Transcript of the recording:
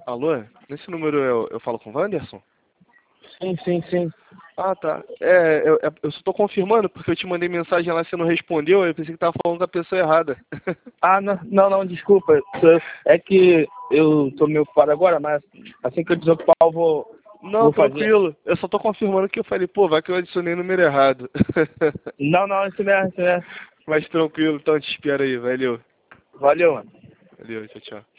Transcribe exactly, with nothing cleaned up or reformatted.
Alô? Nesse número eu, eu falo com o Wanderson? Sim, sim, sim. Ah, tá. É, eu, eu eu só tô confirmando porque eu te mandei mensagem lá e você não respondeu, eu pensei que tava falando com a pessoa errada. Ah, não, não, não, desculpa. É que eu tô meio ocupado agora, mas assim que eu desocupar eu vou, Não, vou fazer. tranquilo. Eu só tô confirmando que eu falei, pô, vai que eu adicionei o número errado. Não, não, isso mesmo, isso mesmo. Mas tranquilo, então te espero aí, valeu. Valeu, mano. Valeu, tchau, tchau.